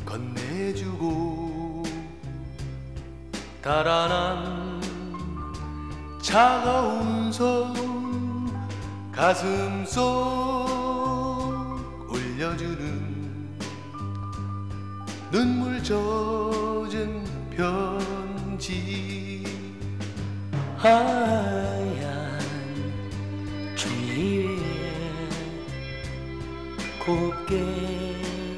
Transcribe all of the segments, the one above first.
건네주고 달아난 차가운 손 가슴 속 올려주는 눈물 젖은 편지 하얀 종이 위에 곱게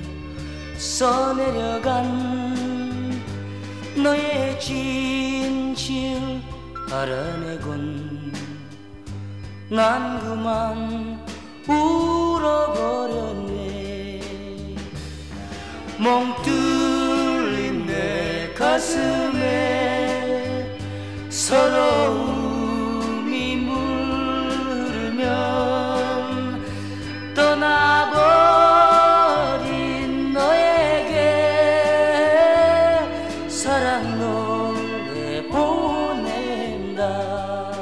써내려간 너의 진실 알아내곤 난 그만 울어버렸네. 멍 뚫린 내 가슴에 서러움이 물으면 떠나버린 너에게 사랑 노래 보낸다.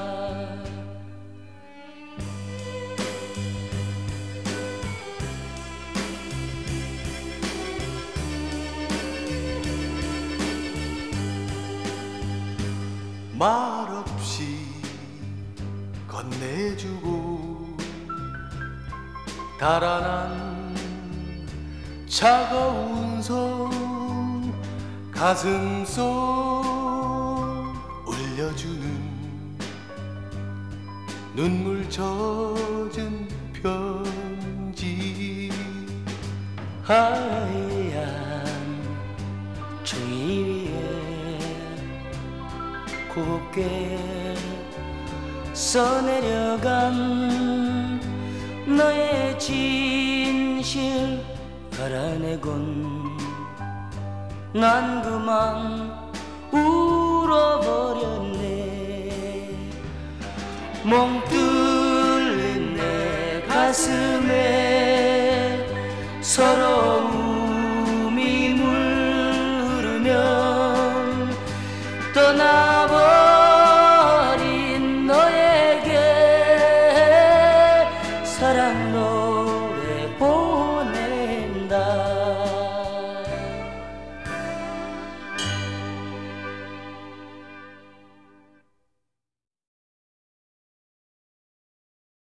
말없이 건네주고 달아난 차가운 손 가슴 속 올려주는 눈물 젖은 편지 하얀 종이 위에 곱게 써내려간 너의 진실 알아내곤 난 그만 울어버렸네. 멍 뚫린 내 가슴에 서러움이 물으면 떠나버린 너에게 사랑 노래